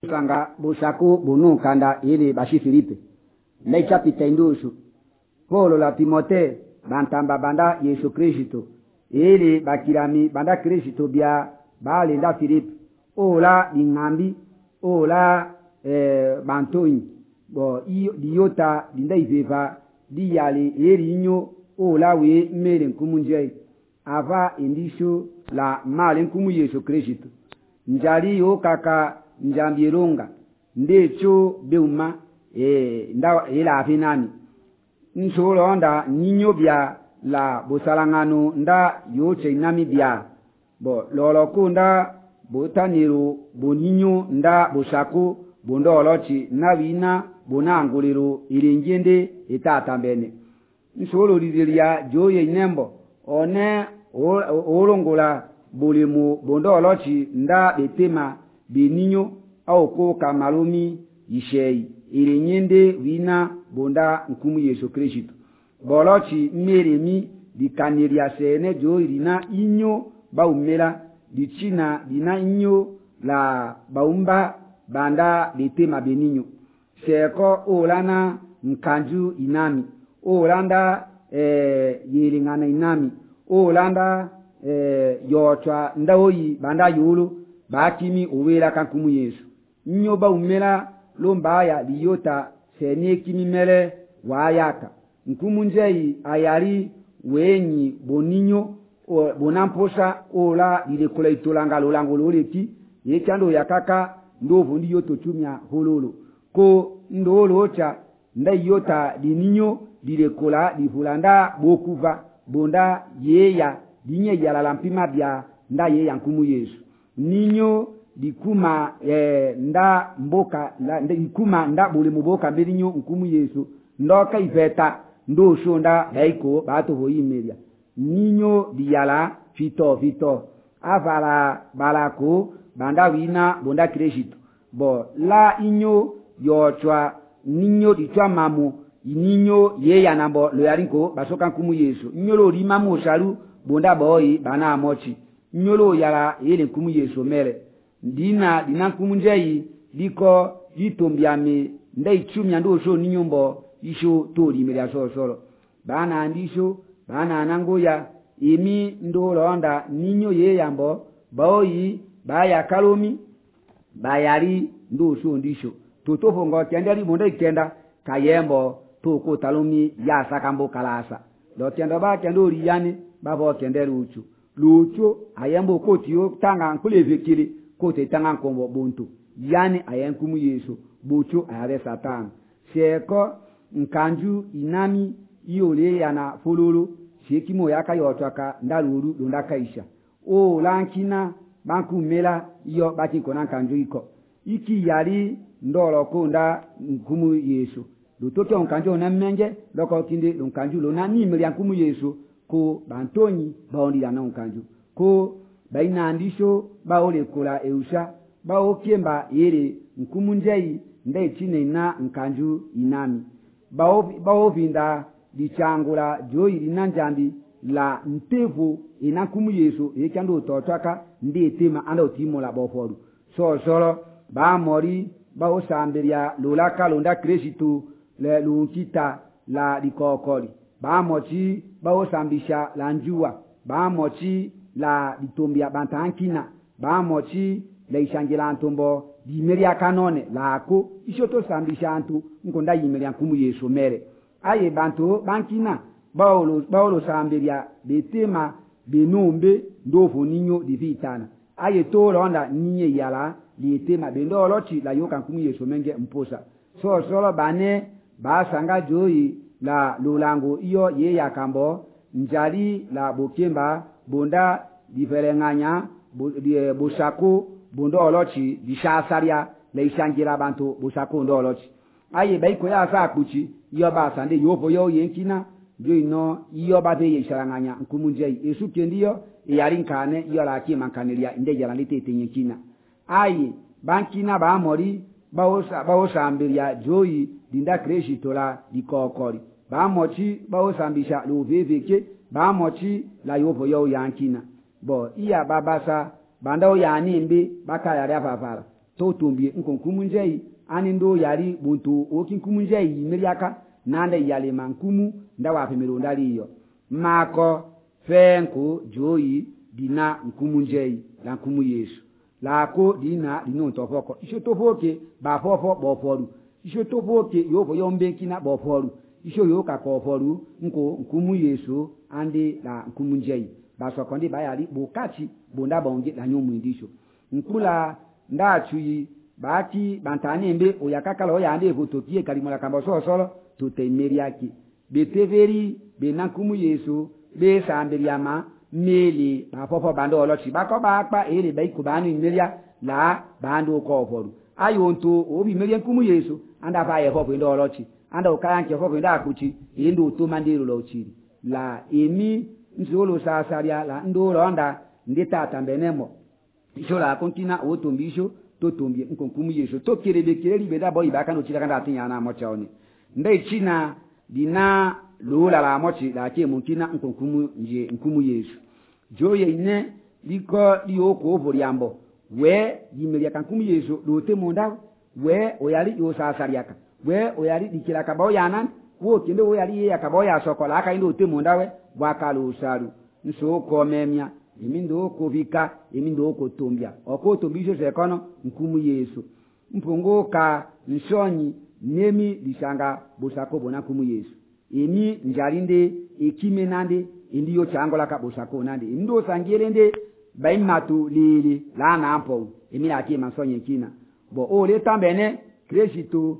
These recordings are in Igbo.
sanga bushaku bunu kanda ili bashi Filipe leicha pitendushu Paulo la Timote bantamba banda Yesu Kristo ili bakirami banda Kristo bia bali nda Filipe ola dingambi ola bantoni bo diyota dinda iveva diyali eri inyo ola we mere nkumunje ava indisho la mali nkumu Yesu Kristo njali yo kaka njambirunga ndecho beuma nda ila afinani nsolo nda ninyo bia la bosalangano nda yoche nami bia bo lolo kunda botaniro boninyo nda bosako bondolochi nabina bonanguliro iringende etatambene nsolo lizilia joye nembo one olongola bulimu bondolochi nda betema beninyo auko kamalumi ishei iringende wina bonda nkumu Yesu Kristo bolochi meremi dikaniria sene joirina inyo baumela dichina dina inyo la baumba banda betema beninyo seko olana nkanju inami olanda yelingana inami olanda yochwa ndaoyi banda yulu bakimi owela kankumu Yesu nyo baumela lombaya liyota sene kimi mele wayaka nkumu njei ayari wenyi boninyo bonamposa ola dilekula itolanga lolango loleki yekando yakaka ndovu ndiyo tochumya hololo ko ndolo cha ndayota dininyo dilekula divulanda bokuva bonda yeya dinye yala lampima bia nda yeya nkumu Yesu ninyo dikuma nda mboka dikuma nda bole muboka belinyo nkumu Yesu ndoka iveta ndo shonda daiko bato hoyimelia ninyo diyala fito avala balako banda wina bonda Kristo bo la inyo yochwa ninyo ditwa mamu ninyo yeya nambo lo yarinko basoka nkumu Yesu nyolo limamu shalu bonda boyi bana amochi nyolo yala yele nkumu Yesu mere dina nkumu njei liko litombiame ndai chumya ndo sho ninyombo isho tori melia solo bana andisho bana anangoya imi ndo londa ninyo yeyambo boyi baya kalomi bayari ndo sho ndisho totofo ngo kendali bonda ikenda kayembo toko talomi ya sakambo kalasa do tendo ba kendo riyani babo kendelu uchu lucho ayembo kotiyo tanga nkule vekiri kote tanga nkombo buntu yani ayenkumu Yesu bucho ayare Satan seko nkanju inami iyole yana fololo shekimo yaka yotwaka ndaluru ndakaisha o lankina banku mela iyo baki kona nkanju iko iki yari ndolo konda nkumu Yesu lutoke nkanju na menge loko kinde nkanju lo na nimeli nkumu Yesu ko bantoni baondi yana nkanju ko baina andisho baole kola eusha baokemba yere nkumu njei ndai chine na nkanju inami baovinda dichangula joyi linanjambi la ntevu inankumu Yesu yekando totwaka ndi tema anda otimola boforu solo ba mori baosamberia lolaka londa Kristo le lunkita la dikokoli ba mochi baosambisha la njua ba mochi la ditombia bantankina ba mochi la ishangela ntombo dimeria kanone lako ishoto sambisha antu nkonda yimeria nkumu Yesu mere aye bantu bankina baolo samberia betema benombe ndovu ninyo divitana aye to londa ninye yala litema bendolochi la yoka nkumu Yesu menge mposa solo bane basanga joyi la lulango iyo ye yakambo njali la bokemba bonda diferenganya busako bondo olochi dishasaria la ishangira bantu busako ndo olochi aye baiko ya sakuchi iyo basande yovo yo yenkina jo ino iyo bade yisharanganya nkumunje Yesu kendiyo yarinkane iyo la kimankanilia inde yala litete yenkina aye bankina ba mori baosambiria joyi dinda Kristo la dikokori ba mochi baosambisha loveveke ba mochi la yovo yo yankina bo iya babasa bandao ya nimbi baka ya rafafara to tumbie nkumu njei ani ndo yari buntu oki nkumu njei miriaka nanda yale mankumu ndawa pemero ndali iyo mako fenko joyi dina nkumu njei la nkumu Yesu lako dina dino tofoko isho tofoke ba fofo boforu isho tofoke yoko yombenki na boforu isho yoka koforu nkumu Yesu andi la nkumu njei basokondi bayali bukati bonda bonge la nyomu ndisho nkula ndachuyi baki bantani mbe oyakakala oyande fotokie kalimola kamba solo tutemeriaki beteveri benankumu Yesu be samberiama meli bafofo bando olochi bako bakpa ele baikubanu meria la bando ko foru ayonto obi meria nkumu Yesu anda fa ye fofo ndo olochi anda ukanke fofo ndo akuchi ndo to mandiro lo chiri la emi nzolo sasaria la ndo ronda ndeta mbenemo ishola kontina otombisho totombie nkumu Yesu to kerebekeri beda boy bakano chira kanda atinya na mochaoni ndai china dina lula la mochi la ke munkina nkumu Yesu joye ine liko lioko voriambo we yimeria kankumu Yesu dote monda we oyali yo sasariaka we oyali dikira kabao yanan wo kende wo yali ya kabao ya sokola aka indo te monda we wakalo usaru nso ko memia emindo ko vika emindo ko tombia oko tombisho sekono nkumu Yesu mpungo ka nsonyi nemi lisanga bosako bona nkumu Yesu emi njarinde ekimenande indiyo changola ka bosako nande ndo sangirende baimatu lili la nampo emi ati mansonye kina bo ole tambene Kristo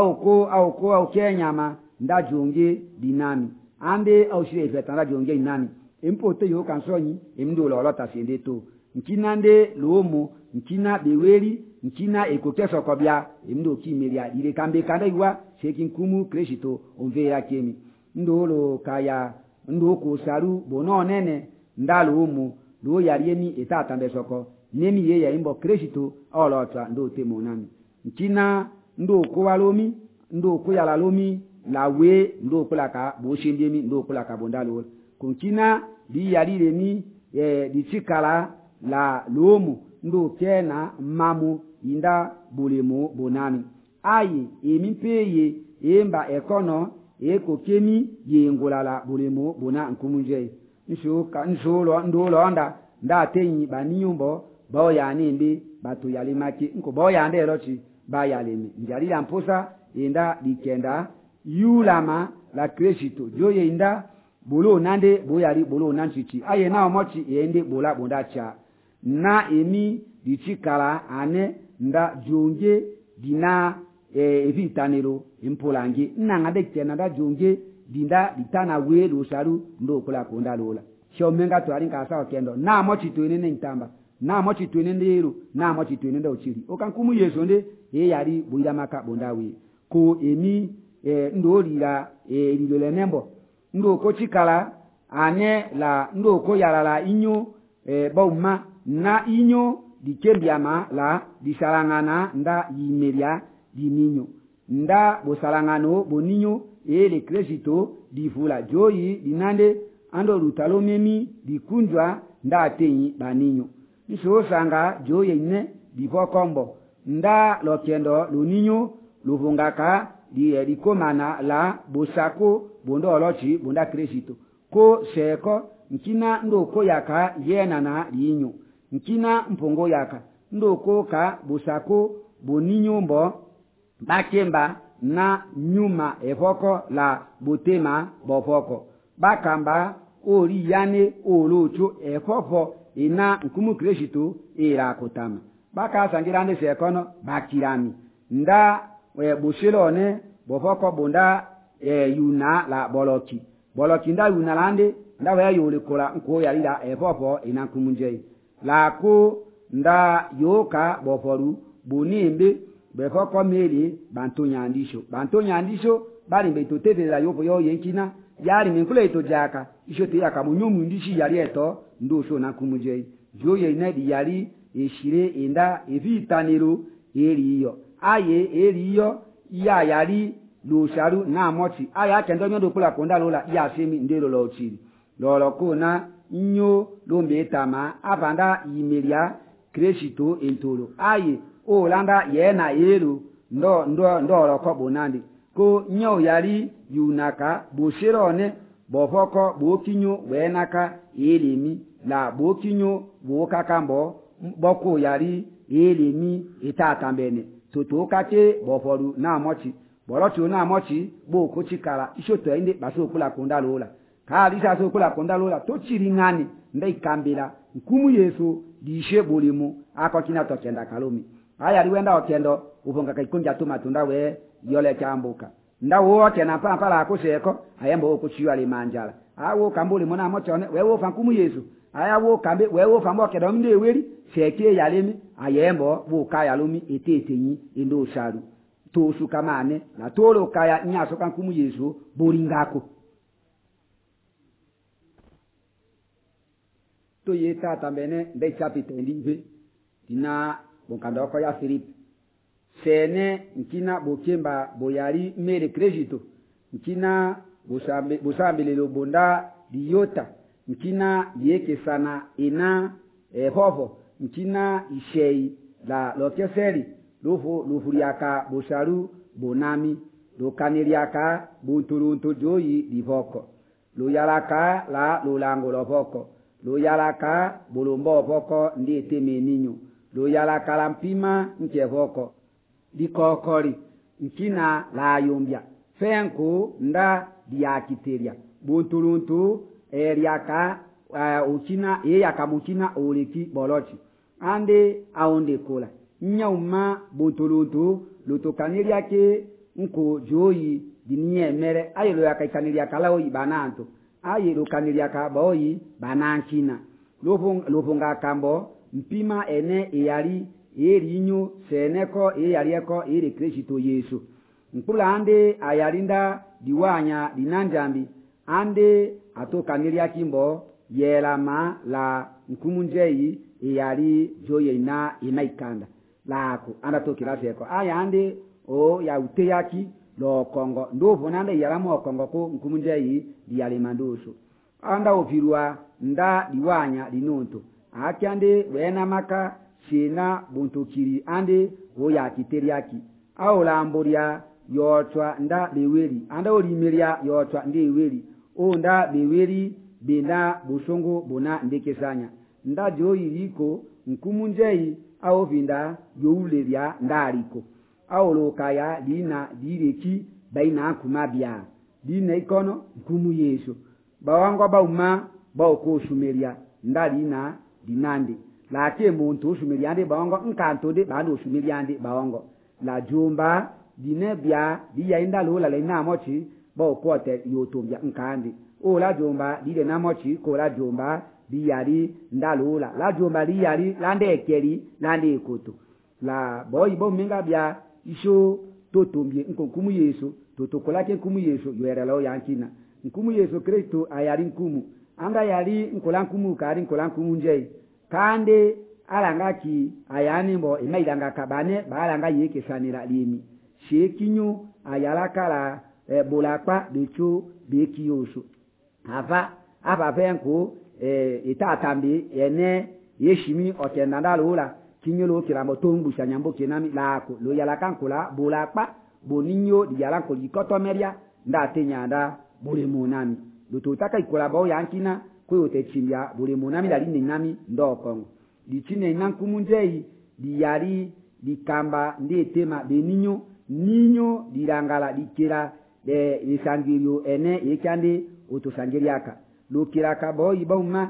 au kenyama ndajonge dinami ande au shire fetanda jonge inami empote yo kansonyi emindo lolota sende to nkinande lomo nkina beweri nkina ekokeso kobia emindo kimeria ile kambe kanda iwa shekin kumu Kristo onvera kemi ndolo kaya ndoko saru bono nene ndalo umu do yariemi etata mbesoko nemi ye ya imbo Kristo olota ndo temonami nkina ndoko walomi ndoko yalalomi lawe ndoko laka boshindemi ndoko laka bondalo kunkina di yariremi dichikala la lomu ndo kena mamu inda bulemo bonami ayi emipeye emba ekono eko kemi yengolala bulemo bona nkumunje nsholo ndolonda ndatenyi baninyumbo boya nimbi batu yalimaki nko boya nderochi bayalemi njalila mposa enda dikenda yulama la Kristo joye inda bolo nande boyali bolo nanchichi aye na omochi ende bola bondacha na emi dichikala ane nda jonge dina evitanero impolangi nangade tena nda jonge dinda ditana welo saru ndo kula konda lola shomenga to alinga sawa kendo na mochi tuenene ntamba na mochi tuenene yero na mochi tuenene ochiri okankumu Yesu nde yali boyira maka bondawe ko emi ndo lila lilole nembo ndo ko chikala ane la ndo ko yalala inyo bauma na inyo dikembiama la disalangana nda yimeria dininyo nda bosalangano boninyo ele Kristo difula joyi dinande ando lutalo memi dikunjwa nda atenyi baninyo nso sanga joye ine difokombo nda lokendo luninyo luvungaka dikomana la bosako bondo olochi bonda Kristo ko seko nkina ndoko yaka yena na linyo nkina mpongo yaka ndoko ka bosako boninyo mbo bakemba na nyuma efoko la botema bofoko bakamba ori yane olocho efofo ina nkumu Kristo era kotama baka sangirande sekono bakirami nda boshilone bofoko bonda yuna la boloki nda yuna lande nda wa yole kola nko yalira efofo ina nkumunje la ko nda yoka boforu bonimbe befoko meli bantonyandisho bali mbetotevela yopo yo yenkina yali minkule ito jaka isho te yaka munyumu ndishi yali eto ndosho na kumuje joye inedi yali eshire enda evitaniro eriyo aye eriyo ya yali losharu na mochi aya kendo nyondo kula konda lola ya semi ndelo lo chiri lolo kuna nyo lombe tama abanda yimeria Kristo entolo aye o landa yena yelu ndo roko bonandi ko nyo yali yunaka boshirone bofoko bokinyo wenaka elemi la bokinyo bokakambo boko yali elemi itatambene totokate boforu na mochi borotu na mochi boko chikala ishoto inde basokula kondalola kali sasokula kondalola to chiringani ndai kambila nkumu Yesu dishe bulimu akokina tokenda kalomi aya liwenda okendo uponga kaikunja tu matunda we yole chambuka ndawo tena pala akoseko ayembo okuchiwa limanjala awo kambuli mona mochone wewo fankumu Yesu aya wo kambe wewo fambo kedo mde weri seke yalemi ayembo buka yalumi etetenyi endo sharu tosu kamane na tolo kaya nyaso kankumu Yesu bolingako to yeta tambene nde chapite ndive dina bonkandoko ya Philippe sene nkina bokemba boyari mere krejito nkina bosambe lo bonda diyota nkina yeke sana ina hovo nkina ishei la lokeseri lofuriaka bosaru bonami lo kaniriaka bunturuntu joyi divoko lo yaraka la lo lango lovoko lo yaraka bolombo voko ndi teme ninyo lo yaraka la mpima nke voko dikokori nkina la yombia fenko nda diakiteria bunturuntu eriaka ukina yaka mukina oleki bolochi ande aonde kola nyauma bunturuntu lutokaniria ke nko joyi dinie mere ayelo yakaikaniriya kalawo ibananto ayelo kaniria ka boyi banankina lobonga kambo mpima ene eyari erinyo seneko eyarieko ere Kristo Yesu mpula ande ayarinda diwanya dinanjambi ande atokaniria kimbo yelama la nkumunjeyi eyari joye na inaikanda lako anda tokira seko aya ande o ya uteyaki lo kongo ndovo nande yaramo kongo ko nkumunjeyi diyale mandoso anda ofirwa nda diwanya dinonto akyande wena maka sina buntokiri ande o ya kiteriaki aolamboria yotwa nda beweri anda olimeria yotwa ndi eweri o nda beweri bena busongo bona ndekesanya nda joyiriko nkumunjeyi aovinda youleria ndaliko aolokaya dina direki baina kumabia dina ikono nkumu Yesu bawango bauma bauko shumeria ndalina dinande lake muntu shumeria ande bawango nkanto de bando shumeria ande bawango la jumba dine bia diya inda lola le na mochi bauko te yotombia nkande o la jumba dile na mochi ko la jumba biyari ndalola la jumba liyari lande ekeri lande ekoto la boy bo minga bia isho totombie nkumu Yesu totokolake nkumu Yesu yoerelo yankina nkumu Yesu Kristo ayari nkumu anga yari nkulankumu kari nkulankumu nje kande alangaki ayani mbo imaidanga kabane balanga yeke sanira limi shekinyo ayalakala bolakpa becho bekiyoso ava venko itatambi ene yeshimi okenda lola kinyolo kirambo tongu shanyambo kenami lako lo yalakankula bolakpa boninyo diyalanko likotomeria ndatenyanda bole monami lutotaka ikola bao yankina koyote chimbia bole monami dali nami ndokongo dichine nankumunjei diyari dikamba ndetema beninyo ninyo dirangala dikira lisangirio ene yekande otosangiriaka lokiraka boyi bauma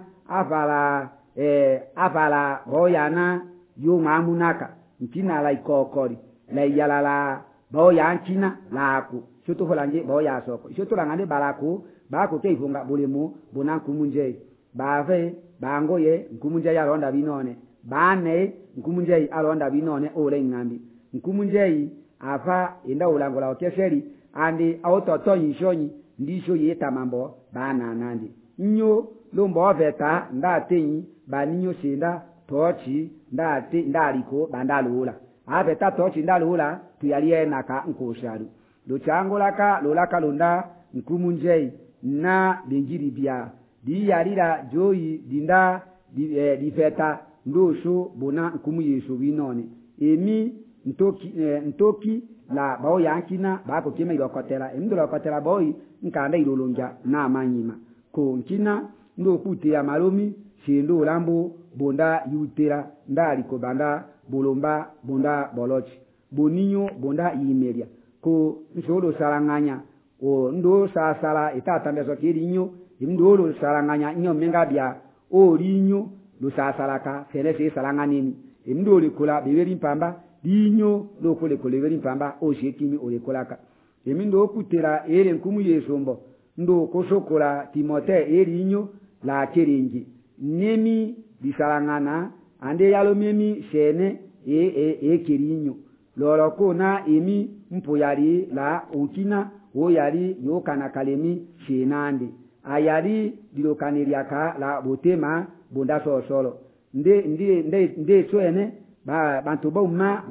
avala boyana yo mamunaka ntina la ikokori la yalala boya ntina lako shoto holanje boya soko shoto langane balako bako ke ifunga bulemu bonankumunje bave bangoye nkumunje yalonda binone bane nkumunje alonda binone ole ngambi nkumunje afa enda ulangola okeseri andi autoto yishonyi ndisho yeta mambo bana nandi nyo lombo veta ndatenyi baninyo senda tochi ndaliko bandalula aveta tochi ndalula tuyalie naka nkosharu docangolaka lolaka londa nkumunjei na benjiri bia di yarira joyi dinda di feta ndosho bona nkumu Yesu binone emi ntoki la bao yankina ba ko kima ilokotela emi ilokotela boy nkanda ilolonja na amanyima ko nkina ndo kuti ya malomi shendo lambo bonda yutera ndali ko banda bolomba bonda bolochi boninyo bonda yimeria ko nsolo saranganya o ndo sasala itatambezo kirinyo imdolo saranganya nyo mengabia o rinyo lo sasalaka senese salanganini imdole kola beberi mpamba dinyo lo kole beberi mpamba o shekimi o lekolaka emindo kutera ere nkumu yesombo ndo kosokola Timote erinyo la kerengi nemi bisalangana ande yalo memi shene kerinyo lolo kona emi mpoyari la unkina o yari yo kana kalemi shenande ayari dilokaniriaka la botema bonda solo nde soene bantu bauma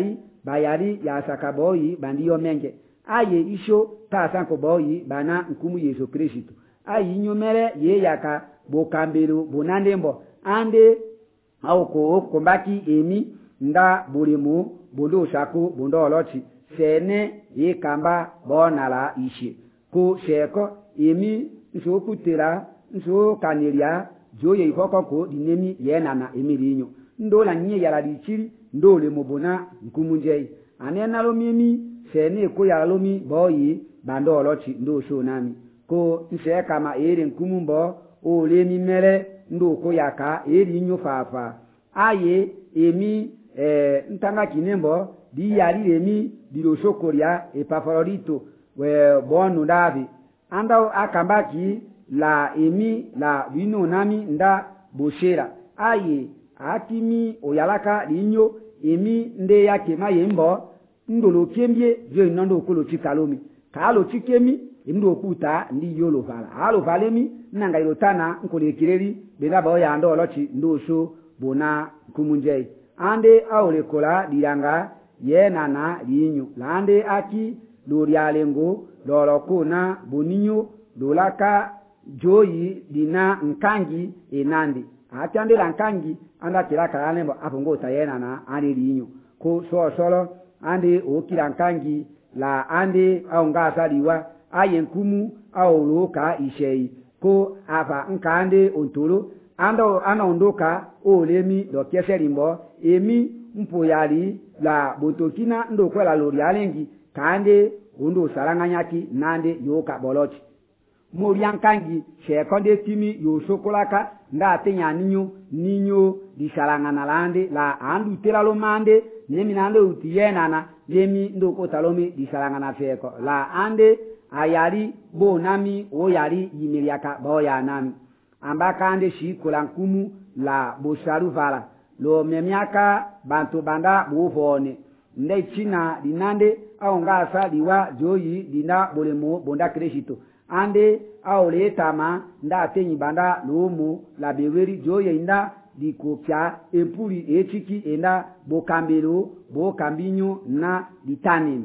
bayari ya sakaboyi bandiyo menge aye isho ta sanko boyi bana nkumu Yesu Kristo ayi nyomere ye yaka bokambero bonandembo ande auko kombaki emi nda bulemu bondo shako bondo olochi sene ye kamba bonala ishe ko sheko emi nso kutera nso kaniria joye ikoko ko dinemi yenana emirinyo ndola nye yala dichiri ndole mobona nkumunjei anena lo mimi sene ko yala lo mi boyi bando olochi ndo so nami ko nse kama ere nkumumbo o le mi mere ndo ko yaka eri nyo fafa aye emi ntanga kinembo di yali emi di lo sokoria e pafarorito we bonu davi anda akambaki la emi la wino nami nda boshera aye atimi oyalaka linyo emi nde yake mayembo ndolo kembie vyo inondo kolo chikalomi kalo chikemi imdo okuta ndi yolo vala alo valemi nanga ilotana nkole kireri bena ba ya ndo olochi ndoso bona kumunjei ande awle kola diranga yenana linyo lande aki lorialengo lorokona boninyo dolaka joyi dina nkangi enandi atande la nkangi anda kiraka alembo apongo tayenana ande linyo ko solo ande okira nkangi la ande aunga saliwa ayenkumu aoloka ishei ko ava nkande ontolo ando anaondoka olemi dokeselimbo emi mpoyali la botokina ndo kwela lori alengi kande ondo saranganyaki nande yoka bolochi moriankangi shekonde timi yosokolaka ndate ninyo di sarangana lande la andu telalo mande nemi nande utiyenana nemi ndo kotalomi di sarangana feko la ande ayari bo nami o yari yimiriaka boya nami ambaka ande shikola nkumu la bosharu vala lo memiaka bantu banda bufone nde china dinande au ngasa liwa joyi dina bolemo bonda Kristo ande au letama nda tenyi banda lomo la beweri joye inda dikopya empuri echiki enda bokambelo bokambinyo na ditanima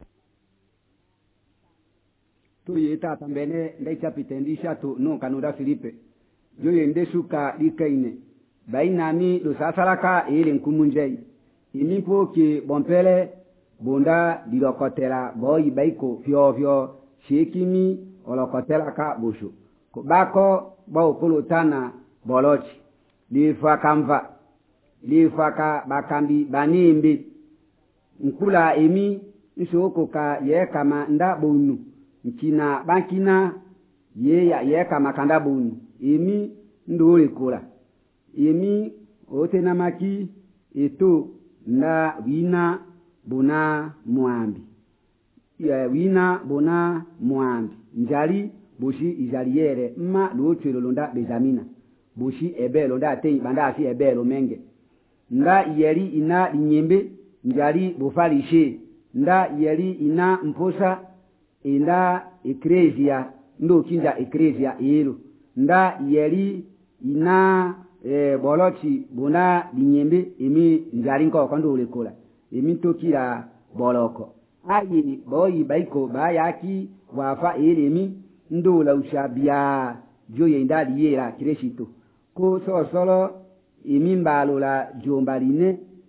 to yeta tambene ndaicha pitendisha to no kanuda Filipe joye ndesuka dikaine bainani do sasalaka ile nkumunjei imipo ke bompele bonda dilokotela boyi baiko fyo shekimi olokotela ka bosho ko bako ba okolotana bolochi lifaka bakambi banimbi nkula emi nsoko ka ye kama nda bonu nkina bankina ye kama kanda bonu emi ndole kola emi otena maki eto na wina bona muambi ya wina bona muambi njali boshi ijaliere ma lochelo londa bezamina boshi ebelo nda tei banda asi ebelo menge nda yeri ina nyembe njali bofalishe nda yeri ina mposa enda ekresia ndo kinja ekresia elo nda yeri ina bolochi bona linyembe emi njali nko kondo olekola emi tokira boloko ayi boyi baiko bayaki wafa elemi ndo la ushabia joye ndali yera Kristo ko solo emi mbalo la jombaline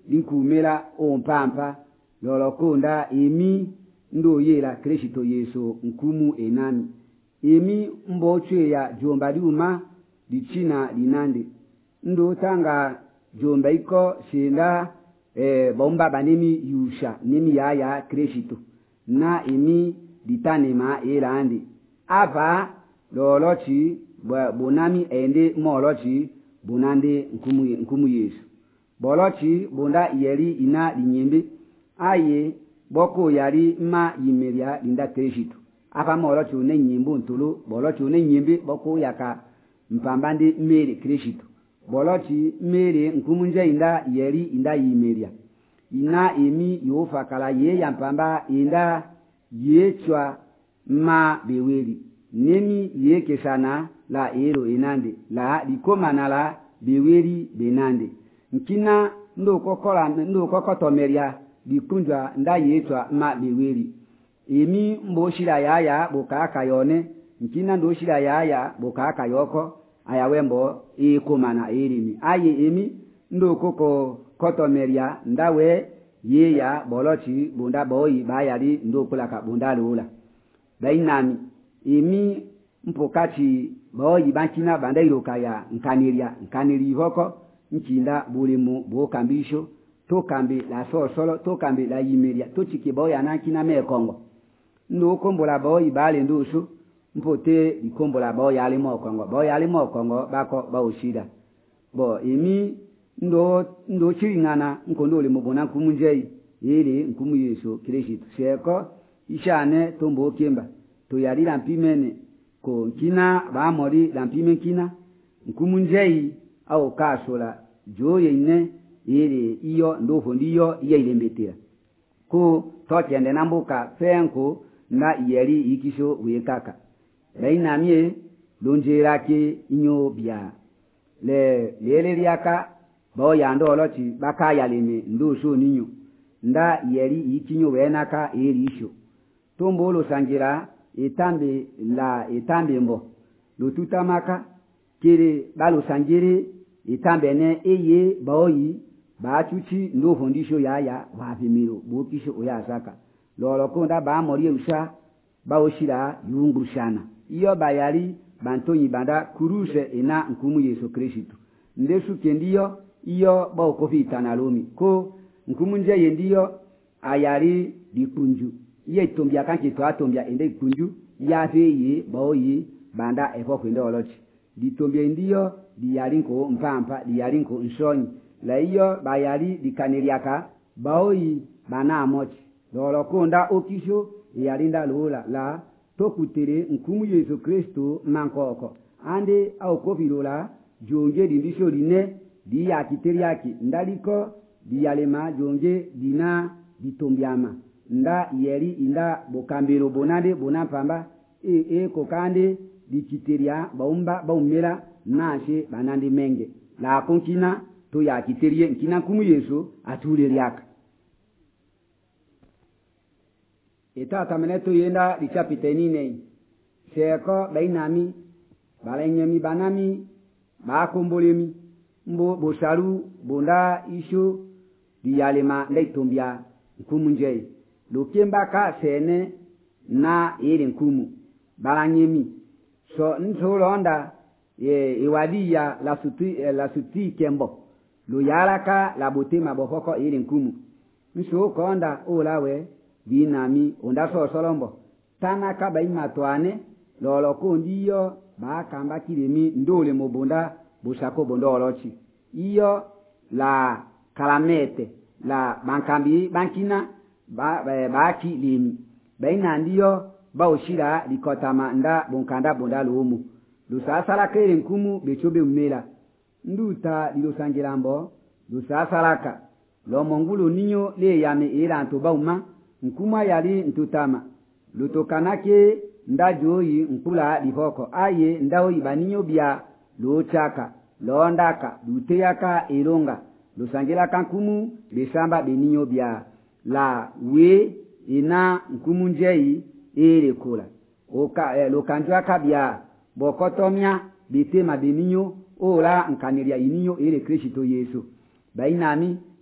linkumela ompampa lolokonda emi ndo yela Kristo Yesu nkumu enami emi mbochwe ya jomba liuma lichina linande ndo tanga jomba iko shenda bomba banemi yusha nemi ya Kristo na emi ditanema elande ava lolochi bonami ende molochi bonande nkumu Yesu bolochi bonda yeri ina linyembe aye boko yari ma yimeria linda Kristo ava molochi une nyembo ntolo bolochi une nyembe boko yaka mpambande mere Kristo bolochi mere nkumunje inda yeri inda yimeria ina emi yofa kala ye yampamba inda yechwa ma beweli nemi yeke sana la ero enande la likomana la beweli benande nkina ndo kokotomeria likunjwa nda yechwa ma beweli emi mboshira yaya bokaka yone nkina ndo shira yaya bokaka yoko ayawembo ikomana erimi aye emi ndo kotomeria ndawe yeya bolochi bunda boyi bayari ndo kulaka bunda lula bainami emi mpokati boyi bankina banda iroka ya nkaniri hoko nkinda bulemu bokambisho tokambe la solo tokambe la yimeria tochike boya nankina mekongo ndo kombola boyi bale ndushu mpote ikombola boya ali mokongo bako baushida bo emi ndo chiringana nkondo le mubona nkumunjei yele nkumu Yesu Kristo sheko ishane tombo kemba to yari lampimene ko nkina ba mori lampime kina nkumunjei au kasola joye ine yele iyo ndo fondiyo yele mbetera ko tokende nambuka fenko na yeri ikisho wekaka bainamie lonjerake inyo bia lele liaka boya ndolochi bakaya lime ndusho ninyo nda yeri ikinyo wenaka erisho tombolo sangira etambe mbo lututamaka kire balo sangire etambe ne eye boyi bachuchi ndo fondisho yaya wapimiro bokisho oyasaka lolo konda ba mori usha baoshira yungushana iyo bayari bantonyi banda kuruse ena nkumu Yesu Kristo ndesu kendiyo iyo ba okofita na lomi ko nkumunje yendiyo ayari dikunju ye tombia kanki to atombia ende kunju ya feye boyi banda efo kwende olochi ditombia ndiyo diyarinko mpampa diyarinko nsonyi la iyo bayari dikaneriaka boyi bana amochi lolo konda okisho yarinda lola la tokutere nkumu Yesu Kristo mankoko ande au kofilola jonge dindisho line di yakiteriaki ndaliko di yalema jonge dina ditombiama nda yeri inda bokambero bonade bonampamba kokande dikiteria baumela nashe banande menge la konkina to yakiterie nkina nkumu Yesu atuleriaka etata meneto yenda lichapite nine seko bainami balenyemi banami bakombolemi mbo bosaru bonda isho diyalema ndaitombia nkumunje lokemba ka sene na ere nkumu balanyemi so ntolonda iwadia la suti kembo lo yaraka la botema bofoko ere nkumu nso konda olawe binami onda so solombo tanaka baimatwane lolo kondiyo bakamba kiremi ndole mobonda busako bondolochi iyo la kalamete la bankambi bankina baki limi baina ndiyo baushira likotama nda bonkanda bonda lomu lusasala kere nkumu bechobe umela nduta lilosangirambo lusasalaka lo mongulu ninyo le yame iranto bauma nkuma yali ntutama lutokanake ndajoyi nkula lihoko aye ndao ibaninyo bia lochaka londaka luteyaka elonga lusangila kankumu besamba beninyo bia la we ina nkumu njei elekula lokanjwa kabia bokotomia bitema beninyo ola nkaniria ininyo ele Kristo Yesu bainami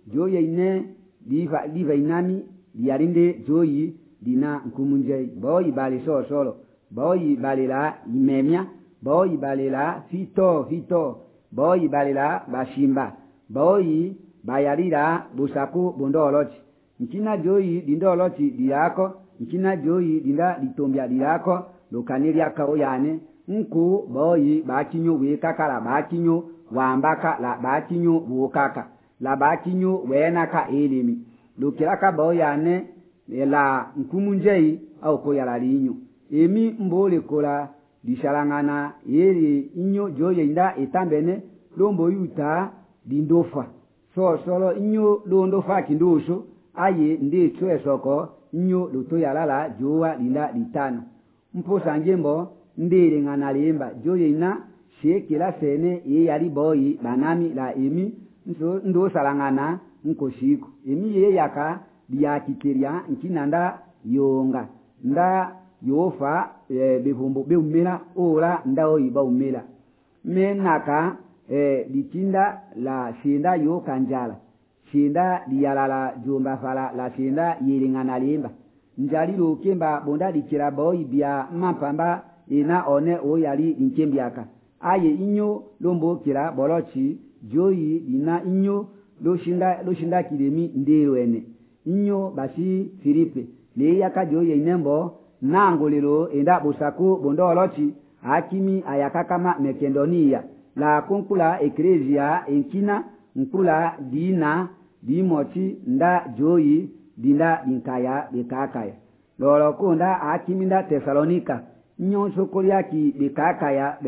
joye ine diva inami diarinde joyi dina nkumunjei boyi bali solo boyi bali la imemia boyi bali la fito boyi bali la bashimba boyi bayarira busaku bondolochi nkina joyi dindolochi diako nkina joyi dinda litombia diako lokaniria kao yane nku boyi bakinyo wekakala bakinyo wambaka la bakinyo wokaka la bakinyo wenaka elimi lokiraka boyane la nkumunjei au ko yala linyo emi mbole kola dishalangana yeri inyo joye inda etambene lombo yuta dindofa solo inyo londofa kindosho aye ndi chwesoko inyo luto yalala jowa linda litano mposa njembo ndire ngana lemba joye ina shekela sene ye yali boyi banami la emi ndo salangana nkoshiko emi ye yaka diakiteria nkinanda yonga nda yofa bevumbu beumela ora nda oyiba umela menaka dikinda la shinda yo kanjala shinda diyalala jomba fala la shinda yelingana lemba njali lo kemba bonda dikira boy bia mapamba ina one o yali inkembiaka aye inyo lombo kira bolochi joyi ina inyo lo shinda kiremi nderwene inyo basi Filipe le yaka joye inembo nangolero enda bosaku bondolochi hakimi ayakakama mekendonia la kunkula eklezia enkina nkula dina dimoti nda joyi dinda dinkaya bekakaya lolo kunda hakimi nda Tesalonika nyonso koliaki bekakaya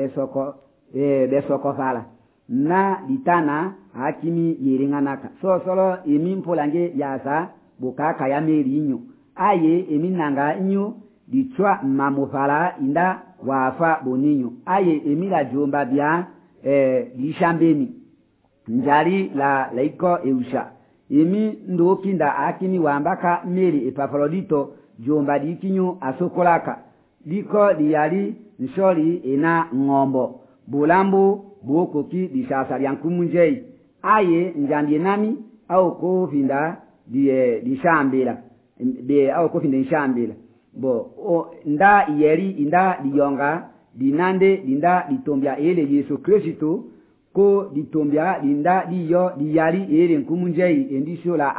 besoko fala na ditana hakimi yerenganaka solo emimpolange yasa bukaka ya merinyo aye eminanga nyo ditwa mamufala inda wafa boninyo aye emila jomba bia dishambeni njali la laiko eusha emi ndokinda akini wambaka meri Epafrodito jomba dikinyo asokolaka liko diyali nshori ena ngombo bulambu buokoki disasa yankumunjei aye njambie nami au kofinda dishambela be au kofinda dishambela bo nda yeri inda diyonga dinande dinda ditombia ele Yesu Kristo ko ditombia dinda diyo diyari ele nkumunjei endisho la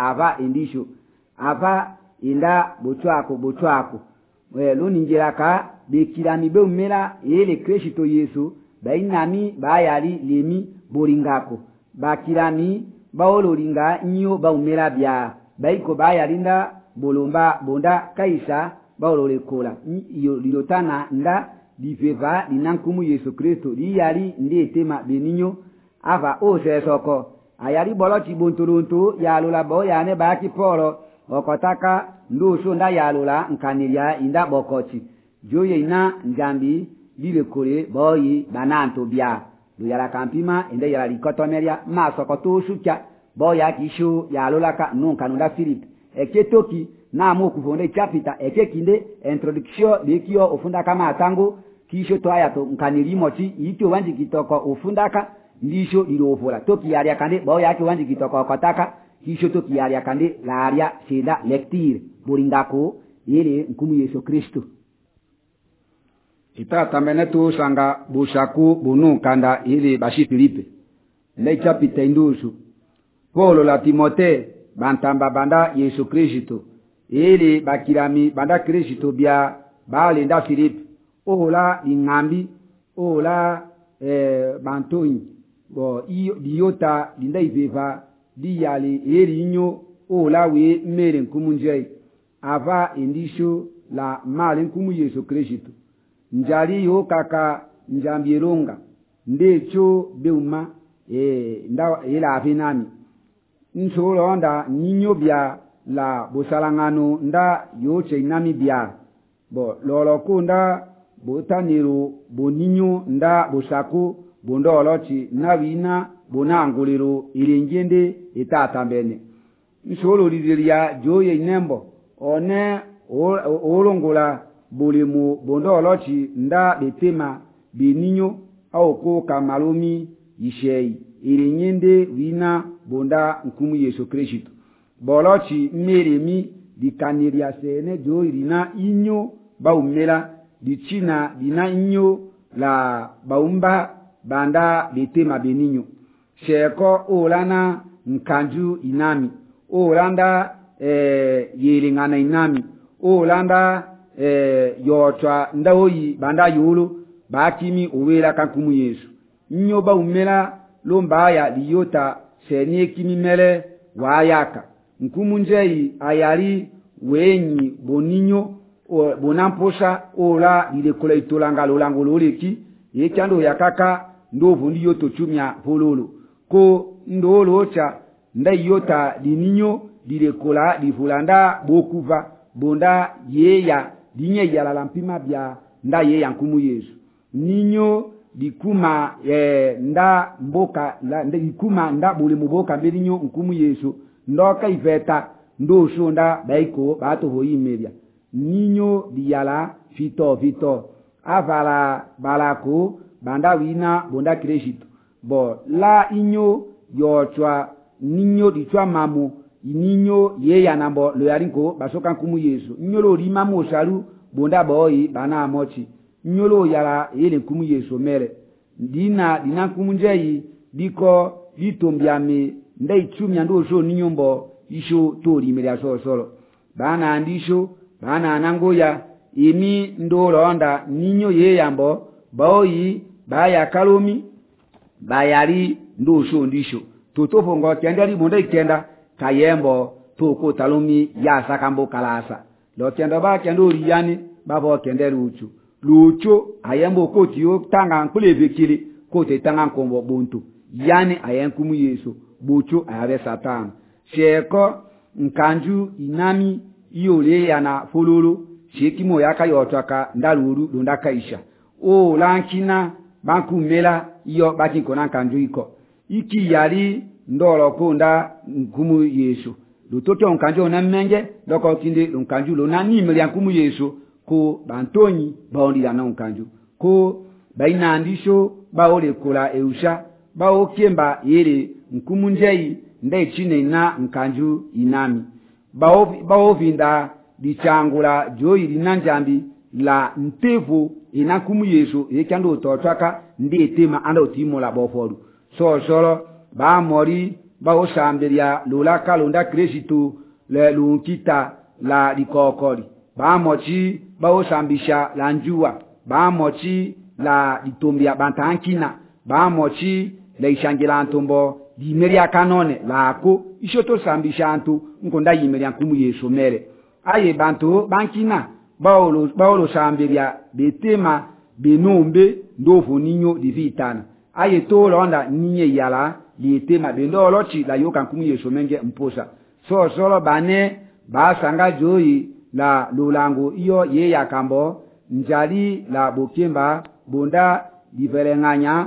ava inda bochwako lo ninjeraka bekirami be umela ele Kristo Yesu bainami bayali lemi boringako bakirami baoloringa nyo baumela bya baiko bayalinda bolomba bonda kaisa baololekola lilotana nda difeva dinankumu Yesu Kristo liyali ndetema beninyo ava osesoko ayali bolochi bontolonto yalula boyane baki polo okotaka ndoso nda yalula nkaniria inda bokochi joye ina njambi lilekole boyi bananto bya luyala kampima ende yala likotomeria masokoto shuka boya kisho yalulaka nunkanunda Philip eketoki na mokuvonde chapita ekekinde introduction dekio ofunda kama atango kisho toayato nkaniri mochi ityo wanji kitoko ofundaka ndisho lilovola toki yali akande boya ki wanji kitoko okotaka kisho toki yali akande laria sheda lecture boringako yele nkumu Yesu Kristo itata menetu sanga bushaku bunu kanda ili bashi Filipe le chapita indusu Paulo la Timote bantamba banda Yesu Kristo ili bakirami banda Kristo bia bali nda Filipe ola ingambi ola bantoni bo diyota dinda iveva diyali eri inyo ola we mere nkumunjei ava indisho la mali nkumu Yesu Kristo njali yo kaka njambieronga ndecho beuma nda ila afinami nsolo nda ninyo bia la bosalangano nda yoche inami bia bo lolo kunda botaniro boninyo nda bosako bondolochi nawina bonanguliro ilengende etatambene nsolo lidiria joye inembo one olongola bolemu bondolochi nda betema beninyo au ko kamalumi yishei iri nyinde wina bonda nkumu Yesu Kristo bolochi mmeremi dikaniria sene jo irina inyo baumela dichina dina inyo la baumba banda betema beninyo sheko olana nkanju inami olanda yelingana inami olanda yotwa ndaoyi banda yulu bakimi owela kankumu Yesu nyo baumela lombaya liyota senye kimi mele wayaka nkumu njei ayari wenyi boninyo bonamposa ola lilekola itolanga lolango loleki yechando yakaka ndovu ndiyo tochumya pololo ko ndolo cha ndayota dininyo lilekola livulanda bokuva bonda yeya dinye yala lampima bya nda yeya nkumu Yesu ninyo dikuma nda mboka dikuma nda bole muboka belinyo nkumu Yesu ndoka iveta ndo shonda baiko bato hoyimeria ninyo diyala fito avala balako banda wina bonda Kristo bo la inyo yochwa ninyo dichwa mamu ninyo yeya nambo lo yarinko basoka nkumu Yesu nyolo rima mosalu bonda boyi bana mochi nyolo yala yele nkumu Yesu mere dina nkumu njeyi diko litombyame ndai chumya ndo so ninyombo isho tori meria solo bana andisho bana anangoya imi ndo londa ninyo yeyambo boyi baya kalomi bayari ndo so ndisho totofo ngo kendali bonda ikenda kayembo toko talomi ya sakambo kalasa lo kenda ba kendo riyani babo kendere uchu lucho ayembo kotiyo tanga nkule vekili kote tanga nkombo buntu yani ayenkumu Yesu bucho ayabe Satan sheko nkanju inami iyole yana fololo shekimo yaka yotwaka ndaluru ndaka isha o lankina banku mela iyo baki kona nkanju iko iki yali ndolo konda nkumu Yesu lutoto nkanju na menge doko kinde nkanju lo nani meli nkumu Yesu ko bantonyi baondira na nkanju ko baina andisho baole kola eusha bao kemba yele nkumu njei ndai chine na nkanju inami bao vinda dichangula joyi linanjambi la ntevu inakumu Yesu yekando totwaka ndi tema anda utimola boforu so solo ba mori bao samberia lolaka londa Kristo le lunkita la dikokori ba mochi bao sambisha la njua ba mochi la ditombia bantankina ba mochi la ishangila ntombo di meria kanone lako ishoto sambisha antu nkonda yimeria nkumu Yesu mere aye bantu bankina baolo samberia betema benombe ndofu ninyo divitana aye to londa ninye yala litema bendolo chi la yoka nkumu Yesu menge mposa so solo bane basanga joyi la lulango iyo ye yakambo njali la bokemba bonda diferenganya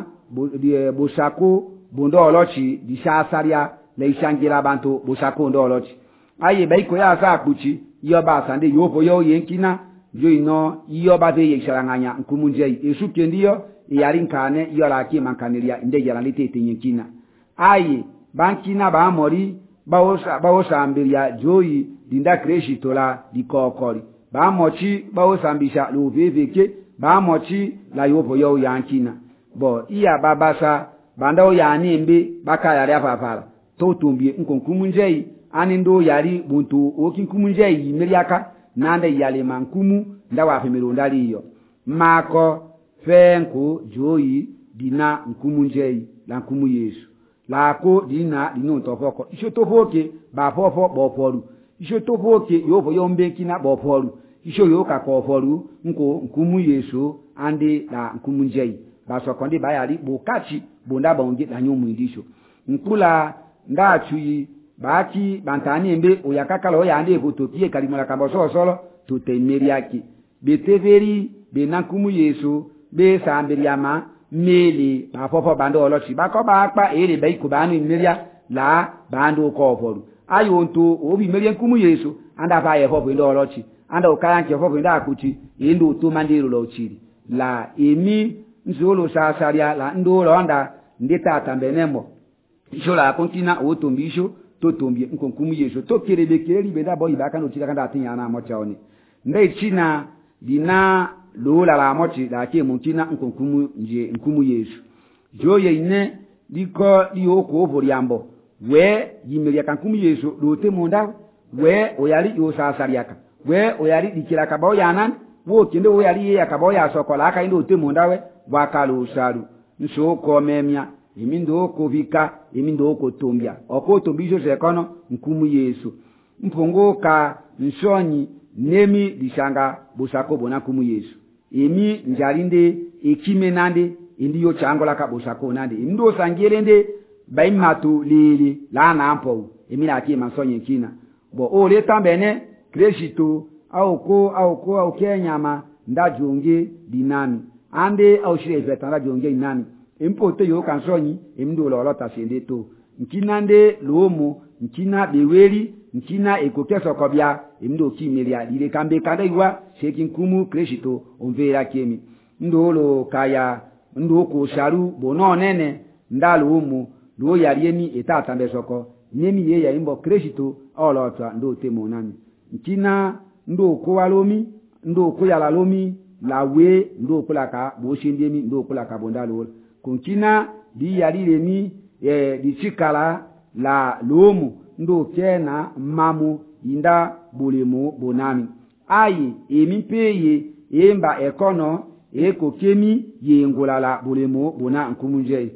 bosako bondo olochi dishasaria la ishangira bantu bosako ndo olochi aye baiko ya sa kuchi iyo ba sande yopo yo yenkina jo ino iyo ba de yisharanganya nkumunje esu kendiyo yarinkane iyo la ki mankaniria inde yaralite tenyekina aye bankina ba mori baosa ambiria joyi dinda Kristo la dikokori ba mochi baosa ambisha lo veveke ba mochi la yopo yo yankina bo iya babasa bandao yani mbe baka yari afafala to tumbie nkonkumunjei ani ndo yari buntu okinkumunjei imiriaka nande yale mankumu ndawa afemiro ndali iyo mako fenko joyi dina nkumunjei la nkumu Yesu lako dina dino tofoko ishotofoke ba fofo boforu ishotofoke yovo yombe kina boforu isho yoka koforu nkumu Yesu ande la nkumunjei baso konde bayali bokachi bonda baonge la nyomu indisho nkula ndachuyi baki bantani mbe oyakakalo yande fotokie kalimala kaboso solo tutemeri yake beteveri benankumu Yesu be samberiama meli bafofo bando olochi bako bakpa ere baiko banu meria la bando koforu ayonto obi meria nkumu Yesu anda ba yefofo ndo olochi anda okayanke fofo nda akuchi endo to mandiro lo chiri la emi nzolo sasaria la ndolo anda ndeta tambenemo isho la kontina o tombi isho to tombi nkonkumu yeso to kerebe keri benda boy baka no chika kanda tinya na mocha oni ndai china dina lola la mochi la ke muntina nkonkumu nje nkumu yesu joye ine diko di oko oboriambo we yimelia kankumu yesu lote munda we oyali yo sasariaka we oyali dikira kabao yanan wo kende oyali ya kabao ya sokola aka ndo te munda we wakalo saru nso ko memia imindo ko vika imindo ko tombia oko tombisho sekono nkumu yesu mpongo ka nsonyi nemi dishanga busako bona kumu yesu emi njarinde ekimenande indiyo changola ka busako nande indo sangirende baimatu lili la na ampo emi la ki mansonyi kina bo ole tambene kreshito au kenyama ndajonge dinami ande au shire vetanda jonge inami impote yo kansonyi emdo lolota sende to nkinande lomo nkina beweli nkina ekokeso kobia emdo kimelia dire kambe kanda iwa shekin kumu kreshito onvera kemi ndolo kaya ndoko sharu bono nene ndalo umu lo yarieni etata mbesoko nemi ye ya imbo kreshito olotwa ndo temonani nkina ndoko walomi ndoko yalalomi lawe ndoko laka boshindemi ndoko laka bondalo kunkina di yariremi di chikala la lomu ndo kena mamu inda bulemu bonami ayi emipeye emba ekono ekokemi yengulala bulemu bona nkumunje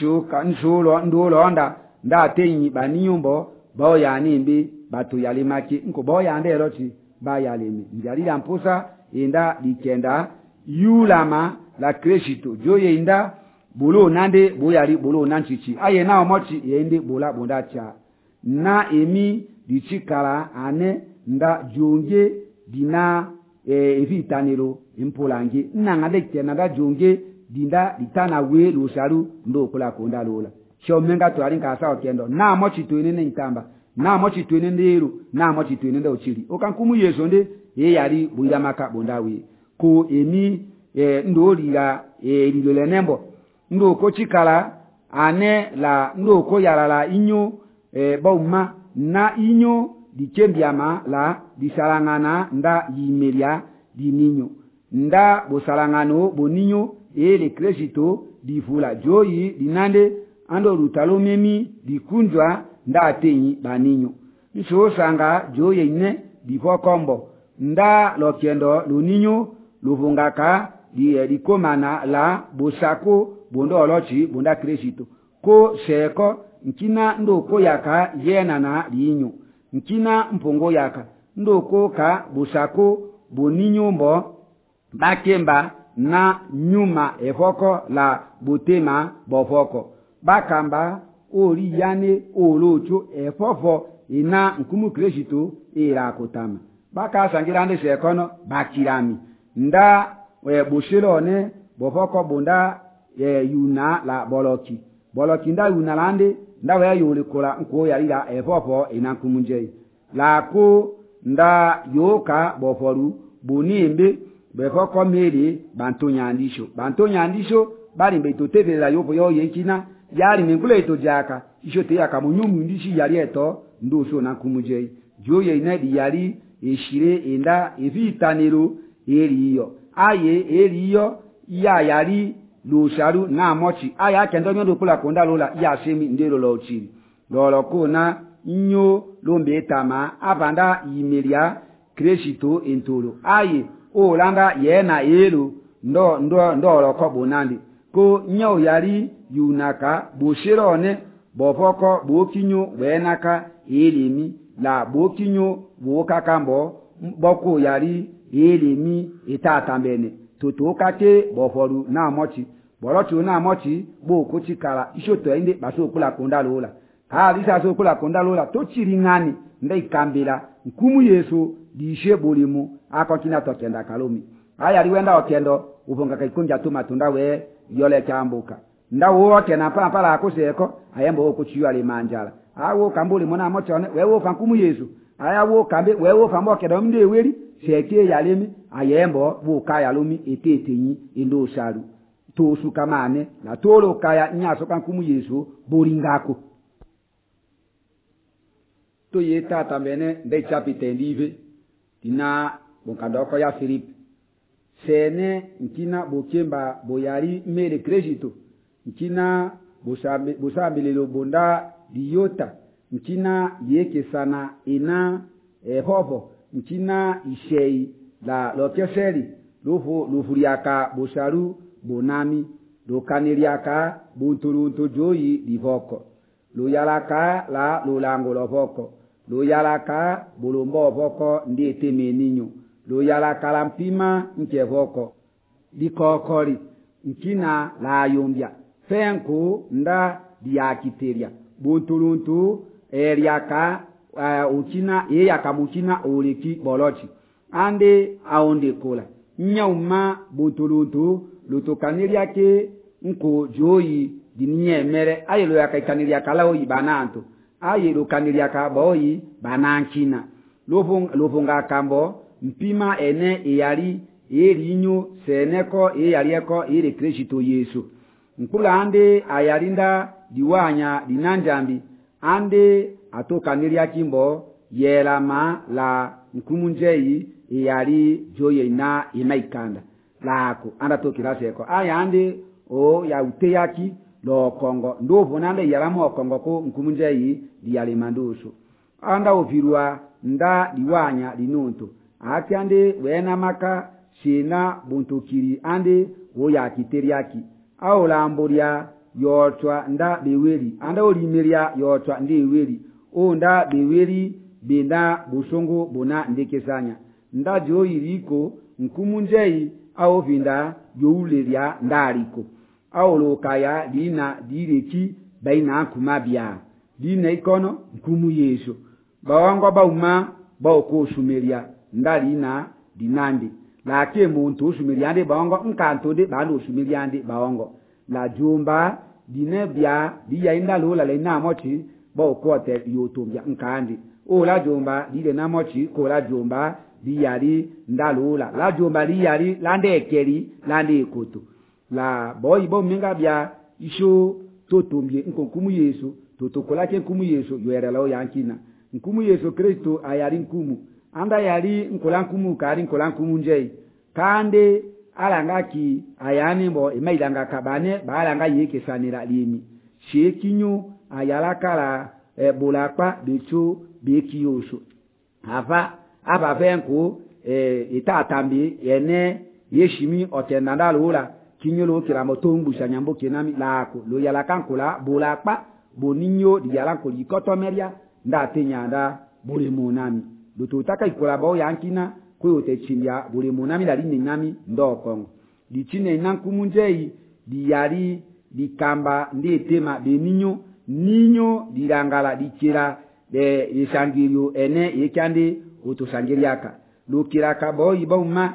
nsholo ndolo onda ndatenyi baninyumbo bao yanimbi batu yalimaki nko bao yande roti ba yalimi njalila mpusa inda dikenda yulama la kreshito joye inda bolo nande boyari bolo nanchichi aye na omochi yende bola bondacha na emi dichikala ane nda jonge dina evitanero impolange nangade tena nda jonge dinda ditana we lo sharu ndo kula konda lola shomenga to alinka sawa kendo na mochi to inene ntamba na mochi to inene ero na mochi to inene ochiri okankumu yeso nde ye yari buya maka bondawe ko emi ndo lira lilole nembo ndo ko chikala ane la ndo ko yarala inyo bauma na inyo dikembiama la disalangana nda yimelia dininyo nda bosalangano boninyo le kreshito difula joyi dinande ando rutalo memi dikunjwa nda atenyi baninyo nso sanga joye ine difokombo nda lokendo luninyo luvungaka dikomana la bosako bondo olochi bonda kreshito ko sheko nkina ndoko yaka yena na linyo nkina mpongo yaka ndoko ka bosako boninyo mbo bakemba na nyuma efoko la botema bofoko bakamba ori yane olocho efofo ina nkumu kreshito era kotama baka sangirande sekono bakirami nda boshilone bofoko bonda yuna la boloki nda yuna lande nda we yole kola nko yarira efofo ina nkumunje la ko nda yoka boforu bonimbe befoko meri bantonyandisho bali mbeto tevela yopo yo yenkina yali mingule to jaka isho te akamunyumu ndishi yali eto ndo so na kumuje joye inedi yali eshire enda evitanero eriyo aye eriyo ya yali lo sharu na mochi aya kendo nyondo kula konda lola ya semi ndero lo chiri lolo kona nyo lombe tama abanda imelia kreshito entolo aye olanda yena elu ndo loko bonandi ko nyo yari yunaka boshirone bofoko bokinyo wenaka elimi la bokinyo bokakambo boko yari elimi itatambene totokate boforu na mochi borotu na mochi boko chikala ishoto inde baso kula konda lola ha bisa so kula konda lola to chiringani ndai kambira nkumu yesu dishe bolimu akontina tokenda kalomi aya liwenda okendo uvonga kaikunja tu matunda we yole chambuka ndawo okena pala akuseko ayembo okuchiwa le manjala awo kambuli mona mochone wewo fankumu yesu aya wo kambe wewo fambo kedo mde weli seke yalemi ayembo bukaya lumi etetenyi endo sharu to sukamane na tolo kaya nyaso kankumu yesu bolingako to ye tata bene de chapite ndive tina bonkandoko ya Filipe sene nkina bokemba boyari mere crédito nkina bosambilelo bonda diyota nkina yeke sana ina hovo nkina ishei la lokeseri lufuriaka bosaru bonami do kaniriaka bunturuntu joyi divoko lo yalaka la lo lango lo voko lo yalaka bulombo voko ndi temeninyo lo yalaka lampima nke voko dikokori nkina la yombia fenku nda diakiteria bunturuntu eriaka ukina yaka mukina oleki bolochi ande aonde kola nyauma bunturuntu lutokaniria ke nko joyi diniye mere ayelo yakaniria kala oyi bananto ayelo kaniria ka boyi banankina lovunga kambo mpima ene eyari erinyo seneko eyarieko ere Kristo Yesu nkula ande ayarinda diwanya dinanjambi ande atokaniria kimbo yelama la nkumunjeyi eyari joye na imaikanda lako anda tokiraseko ayande o ya uteyaki lo kongo ndovo nande yaramo kongo ko nkumunjeyi diyale mandusu anda ovirwa nda diwanya linonto akyande wena maka shina buntokiri ande wo ya kiteriaki aolamboria yotwa nda beweri anda olimeria yotwa ndi eweri o nda beweri benda busongo bona ndekesanya nda joyiriko nkumunjeyi aovinda youleria ndariko aolokaya dina direki baina kumabia dina ikono nkumu Yesu bawango bauma baokosumeria ndalina dinandi lake muntu usumiriande bawango nkanto de balo sumiriande bawango la jumba dinebia diya indalola le namochi baokote yotombia nkandi o la jumba dile namochi ko la jumba diyari ndalola la jumba diyari lande ekeri lande ekoto la boy bo minga bia isho totombie nkumu Yesu totokola ke nkumu Yesu yoerela o yankina nkumu Yesu Kristo ayari nkumu anda yari nkola nkumu kari nkola nkumu njei kande alangaki ayani mbo emailanga kabane balanga yeke sanira limi shekinyo ayalakala bolakpa becho bekiyosho ava venko itatambi ene yeshimi otenanda lola kinyolo kiramo tongu shanyambo kenami lako lo yalakankola bolakpa boninyo diyalanko likotomeria ndatenyanda bole monami dototaka ikola bao yankina koyote chimbia bole monami la line nami ndokongo dichine nankumunjei diyari dikamba ndetema beninyo ninyo dirangala dikira de isangilio ene yekande otosangiriaka lokiraka boyi bauma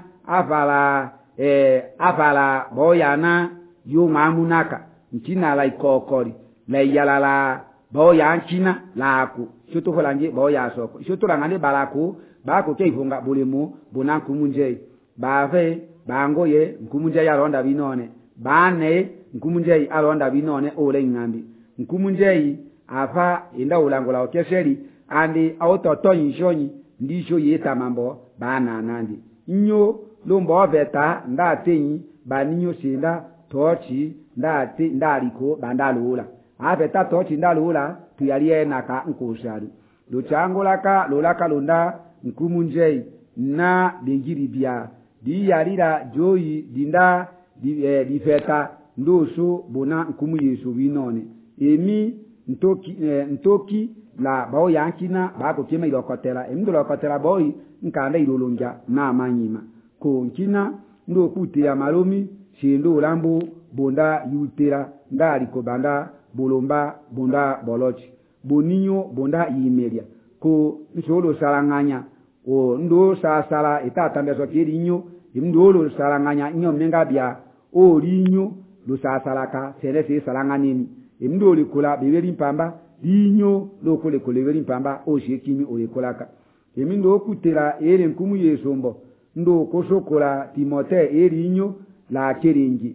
avala boyana yo mamunaka ntina la ikokori la yalala boya nchina lako shoto holanje boya soko shoto rangane balako bako ke ivunga bulemu bonanku munje bave bangoye nkumunje yaronda binone bane nkumunje aronda binone ole ngambi nkumunje ava inda ulangola okeseri andi autoto yishonyi ndisho yeta mambo bana nandi nyo lombo veta ndatenyi baninyo sinda tochi ndati ndaliko bandalula aveta tochi ndalula tuyalie naka nkosharu lucangolaka lolaka londa nkumunjei na bengiri bia di yarira joyi dinda di feta ndoso bona nkumu Yesu binone emi ntoki la bao yankina bako kema ilokotela emdo lokotela boy nkanda ilolonja na amanyima ko nkina ndo kutira malomi shindo lambo bonda yutera ndali ko banda bolomba bonda bolochi boninyo bonda yimeria ko nsolo salanganya o ndo sala itatambezo kirinyo imndolo salanganya nyo menga bia o rinyo lo salaka serese salanganini imndoli kula beberi mpamba rinyo lo kole beberi mpamba o shekimi o yekolaka emindo kutera ere nkumu Yesombo ndo kosokola Timote erinyo la kerengi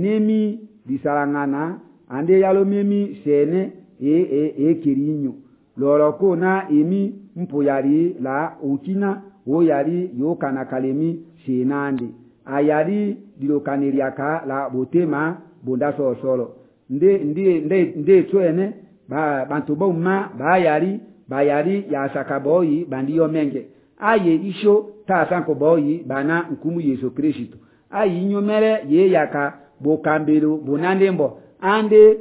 nemi disalangana ande yalo memi sene kirinyo loroko na emi mpo yari la ukina o yari yo kana kalemi shenande ayari dilokaneriaka la botema bonda so solo nde tsoene ba bantu bomma bayari ya sakaboyi bandiyo menge aye isho ta sanko boyi bana nkumu Yesu Kristo ayi nyomere ye yaka bokambelo bonandembo ande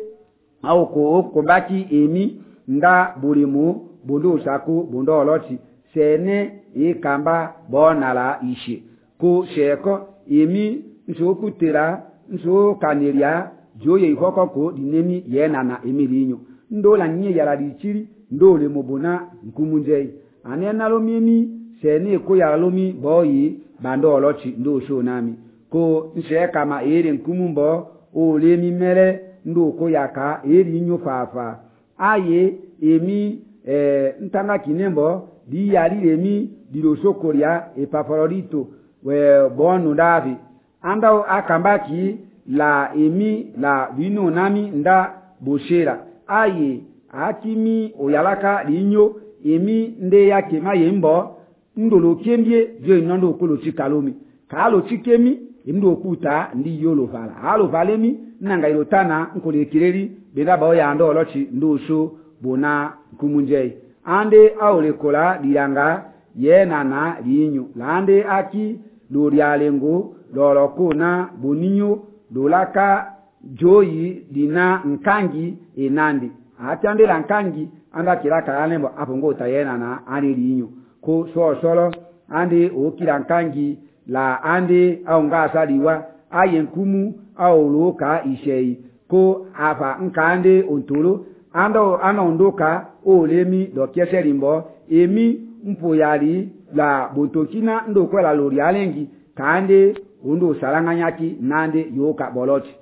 auko kombaki emi nda bulimu bondo saku bondo oloti sene ikamba bonala ishe ko sheko emi nso kutera nso kaneria joye ihoko ko dinemi yenana emilinyo ndola nye yala dichiri ndole mobona nkumunjei anena lomimi sene ko ya lomi boyi bando oloti ndo so nami ko nse kama ere nkumumbo ole mi mere ndo ko yaka eri nyo fafa aye emi ntanga kinembo di yari emi di lo sokoria e paforito we bonu davi anda akambaki la emi la vino nami nda boshera aye akimi oyalaka linyo emi nde yake mayembo ndolo kembie je nondo kolo chikalomi kalo chikemi imdo okuta ndi yolo fala halo valemi nanga ilotana nkole kireri beda ba ya ndo olochi ndoso bona kumunjei ande aulekola diranga yena na linyo lande aki lorialengo lorokona boninyo dolaka joyi dina nkangi enandi atande la nkangi anda kiraka alembo apongo tayena na ani linyo ko so solo ande okira nkangi la ande au ngasa liwa ayenkumu au loka ishei ko ava nkande ontolo ando anondoka olemi do keserimbo emi mpoyali la bontokina ndo kwela lori alengi kande ondo saranganyaki nande yoka bolochi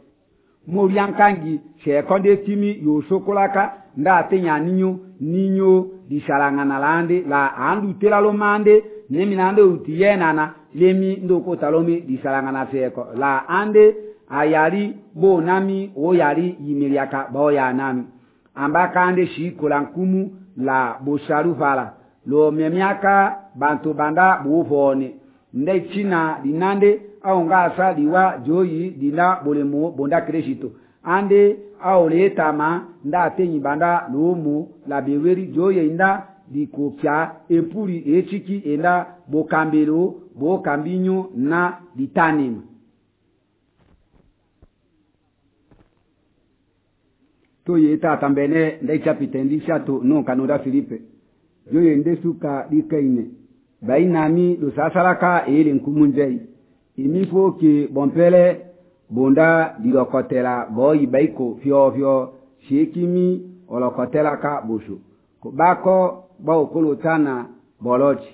moriankangi shekonde timi yo sokolaka nda tenya ninyo di sarangana lande la andu telalo mande nemi nande utiyenana lemi ndoko talomi di sarangana seko la ande ayari bo nami o yari yimiriaka bo ya nami ambaka ande shikola nkumu la bosharu fala lo memiaka bantu banda bufone nde china dinande au ngasa diwa joyi dina bolemo bonda Kristo ande au letama nda tenyi banda lomu la beweri joye inda dikopya epuri echiki enda bokambelo bokambinyo na ditanima to yeta tambene ndai chapitendi shato no kanura Filipe joye ndesuka dikaine bainami do sasaraka ele nkumunjei imifo ke bompele bonda dilokotela boyi baiko fio shekimi olokotela ka bushu kubako baokolo tana bolochi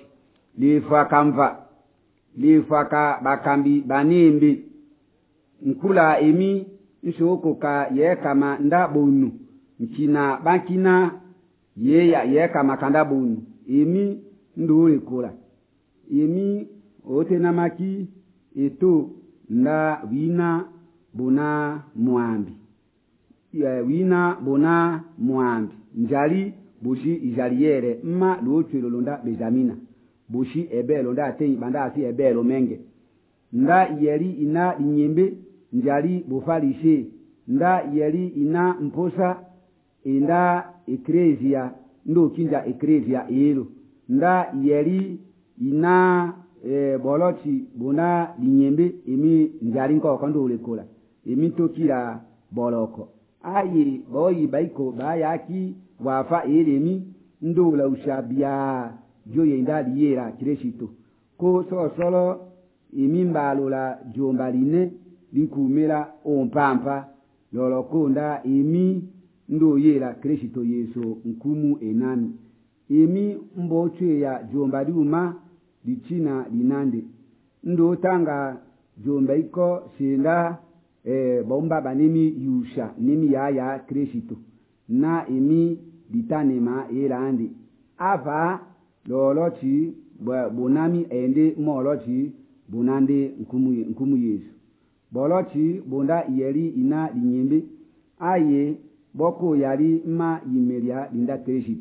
lifaka bakambi banimbi nkula emi nshoko ka ye kama nda bonu nkina bankina ye kama kanda bonu emi ndure kula emi otena maki eto nda wina bona muambi njali bushi ijaliere mma luochelo londa bezamina bushi ebelo nda atei banda asi ebelo menge nda yeri ina inyembe njali bufalishe nda yeri ina mposa enda eklezia ndo kinja eklezia elo nda yeri ina bolochi bona linyembe emi njali nko kondo ulekola emi tokira boloko ayi boyi baiko bayaki wafa elemi ndola ushabia joye ndali yera Kristo ko so solo emimbalola jombaline likumela ompampa lolokonda emi ndo yera Kristo Yesu nkumu enani emi mboche ya jombaliuma dichina dinande ndo tanga jombaiko senda bomba banemi yusha nemi ya Kristo na emi ditanema elande ava lolochi bonami ende molochi bonande nkumu Yesu bolochi bonda yeri ina linyembe aye boko yari ma yimeria linda Kristo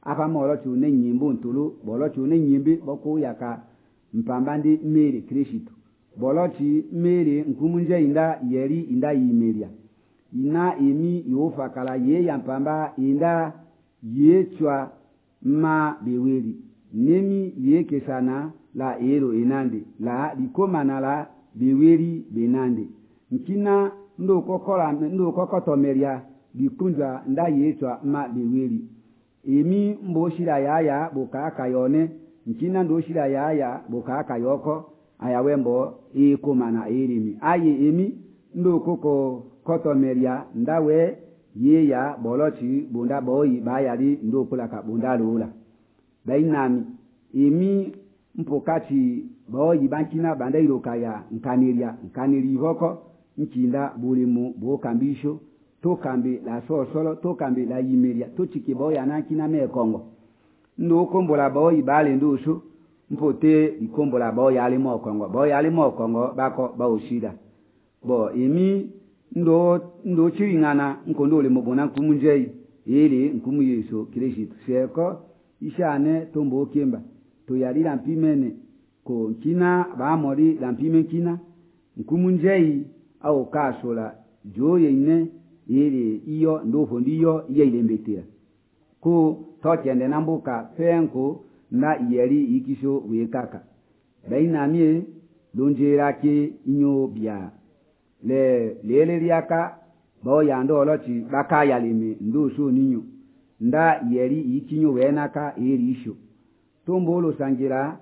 apa molochi une nyimbo ntulu bolochi une nyimbi boko yaka mpambandi mere Kristo bolochi mere nkumunje inda yeri inda yimeria ina emi yofa kala ye yampamba inda yechwa ma beweli nemi yeke sana la ero enande la likomana la beweli benande nkina ndo kokotomeria likunja nda yechwa ma beweli emi mboshira yaya bokaka yone nkina ndo shira yaya bokaka yoko ayawembo ikomana erimi aye emi ndo kotomeria ndawe yeya bolochi bunda boyi bayari ndo kulaka bunda lula bainami emi mpokati boyi bankina banda irokaya nkaniri hoko nkinda bulimu bokambisho tokambe la sosolo tokambe la yimeria tochike boya nankina mekongo ndo kombola boyi bale ndushu mpote ikombola boya ali mokongo bako baushida bo emi ndo chiringana nkondole mubona nkumunjei ili nkumu Yesu Kristo seko ishane tombo kemba to yali lampimene ko nkina bamori lampime nkina nkumunjei au kasola joye ine ili iyo ndofo ndiyo yelembetera ko tokende nambuka fenko na yeri ikisho wekaka bainamie donjerake inyo bia lele liaka boya ndolochi bakaya limi ndusu ninyo nda yeri ikinyo wenaka erisho tombolo sangira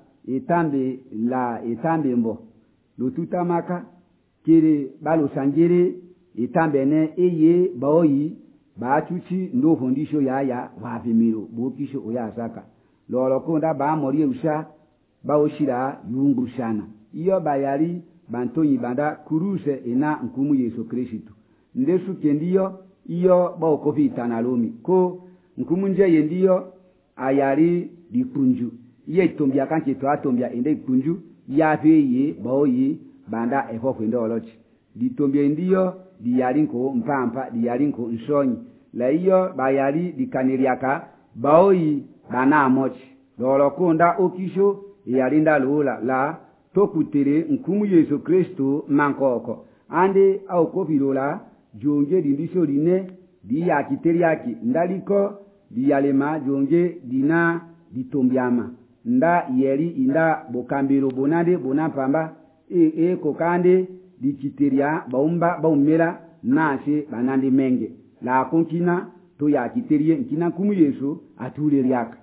etambe mbo lututamaka kiri balo sangire etambene eye boyi bachuchi ndo fondisho yaya wapimiro bokisho oyasaka lolo konda ba mori usha baoshira yungushana iyo bayari bantonyi banda kuruse ina nkumu Yesu Kristo ndesu kendiyo iyo baokofi tanalomi ko nkumunje yendiyo ayari dikunju ye tombia kanke to atombia ende kunju yafeye baoyi banda efofo ndolochi ditombia ndiyo diyarinko mpampa diyarinko nsonyi la iyo bayari dikaniriaka baoyi bana amochi lolo konda okisho yarinda lula la tokutere nkumu Yesu Kristo mankoko ande au kofirola jonge dindisho line diya kiteriaki ndaliko diyalema jonge dina ditombiama nda yeri inda bokambiro bonade bonampamba kokande dikiteria baumela nase banande menge la konkina to ya kiterie nkina nkumu Yesu atuleriaka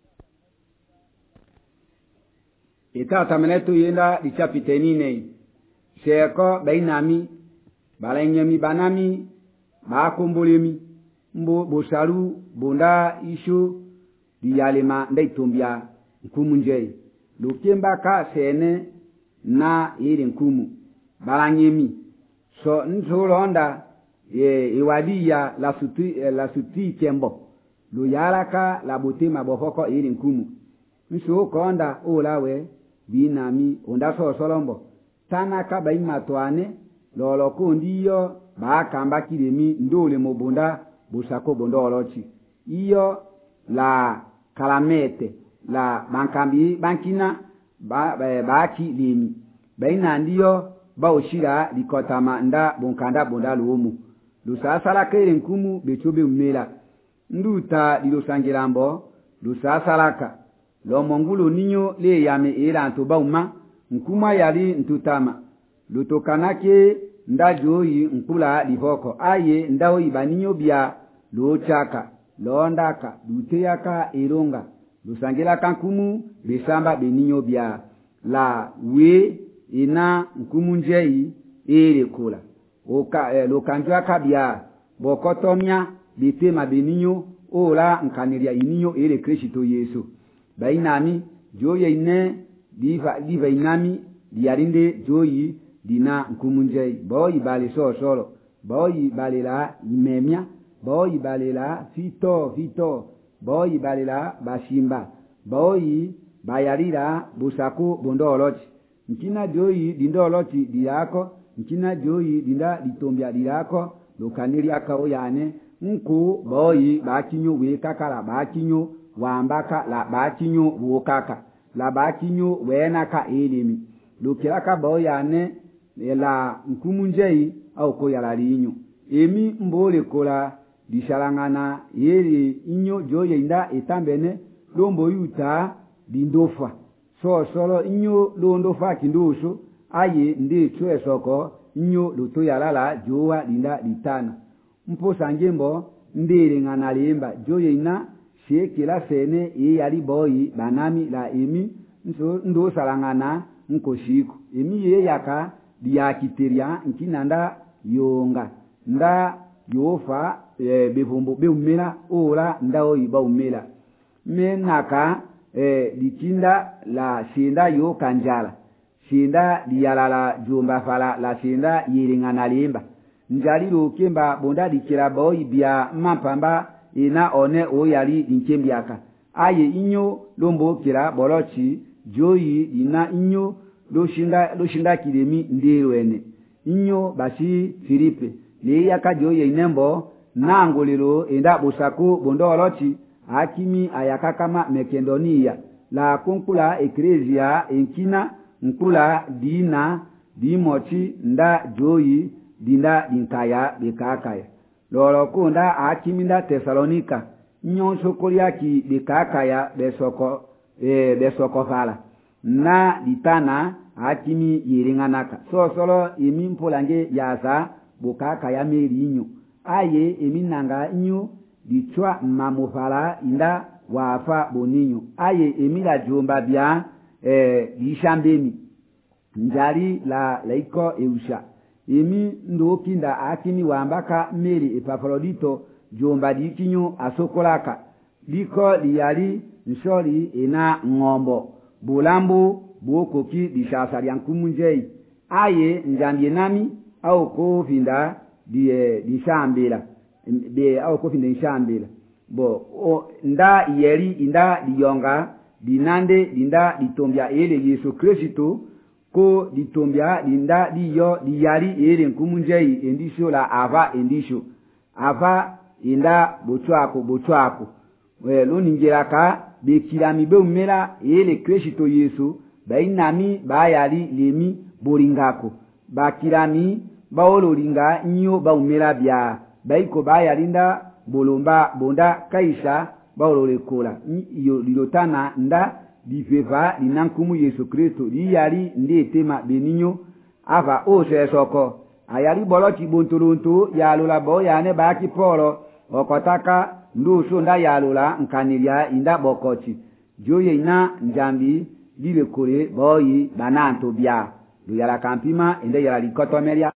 itata menetu yenda dichapitenine seko bainami balanyami banami bakombolemi mbo bosaru bonda isho diyalema ndaitombia nkumunje lokemba ka sene na ire nkumu balanyemi so nzolonda iwadia la suti kembo lo yaraka la botema bofoko ire nkumu nso konda olawe binami onda so solombo tanaka baimatwane lolo kondiyo bakamba kiremi ndole mobunda busako bondolochi iyo la kalamete la bankambi bankina baki limi baina ndiyo baoshira likotama nda bonkanda bonda luomu lusasala kere nkumu bechobe umela nduta lilosangirambo lusasalaka lo mongulo ninyo le yame era ntobauma nkuma yali ntutama lutokanake ndajoyi nkula lihoko aye ndao ibaninyo bia lochaka londaka luteyaka eronga lusangela kankumu besamba beninyo bia la we ina nkumunjei ere kula lokanjwa kabia bokotomia bitema beninyo ola nkaniria ininyo ere Kristo Yesu bainami joye ine diva inami diarinde joyi dina nkumunjei boyi bale solo boyi bale la imemia boyi bale la fito boyi bale la bashimba boyi bayarira busako bondolochi nkina joyi dindolochi diako nkina joyi dinda ditombia diako lokaniri aka oyane nku boyi bakinyo we kakara bakinyo wambaka la bakinyo wokaka la bakinyo wenaka elimi lokiraka boyane la nkumunjei au ko yala linyo emi mbole kola dishalangana yeri inyo joye inda etambene lombo yuta dindofa so solo inyo londofa kindusho aye ndi chwe soko inyo luto yalala jowa linda litana mpo sanjembo ndere ngana lemba joye ina shekila sene yali boyi banami la emi ndo salangana nkoshiko emi ye yaka diakiteria nkinanda yonga nda yofa bevumbu beumela ora ndao iba umela menaka dikinda la shinda yo kanjala shinda diyalala jumba fala la shinda yelingana limba njalilo kemba bonda dikira boy bia mampamba ina one oyali dinkembiaka aye inyo lombo kira bolochi joyi ina inyo lo shinda kilemi ndirwene inyo basi Filipe le yaka joye inembo nangolero enda busako bondolochi hakimi ayaka kama mekendonia la kunkula eklezia enkina nkula dina dimochi nda joyi dinda dinkaya bekakaya lolo kunda hakimi nda Tesalonika nyonso koliaki bekakaya besoko fala na ditana hakimi yiringanaka so solo emi mpolange yaza bokaka ya merinyo aye emi nanga inyo dichwa mamufala inda wafa boninyo aye emi la jomba bia dishambemi njali la laiko eusha emi ndokinda hakimi wambaka meri Epafrodito jomba dikinyo asokolaka liko liyali nshori ina ngombo bulambu buokoki dishasa lyankumunjei aye njambie nami au kofinda dishambela be au kofinda dishambela bo nda yeri inda diyonga dinande dinda ditombia ele Yesu Kristo ko ditombia dinda diyo diyali ele nkumunjei endisho la ava endisho ava inda bochwako loningiraka bekirami beumela ele Kristo Yesu bainami bayali lemi boringako bakirami baoloringa nyo baumela bya baiko bayalinda bolomba bonda kaisha baololekola iyo lilotana nda difeva linankumu Yesu Kristo liyali ndetema beninyo ava osesoko ayali boloti bontolonto yalola boyane baki polo okotaka nduso nda yalola nkanilia inda bokochi joye ina njambi lile kore boyi bananto bia luyala kampima ende yala likotomeria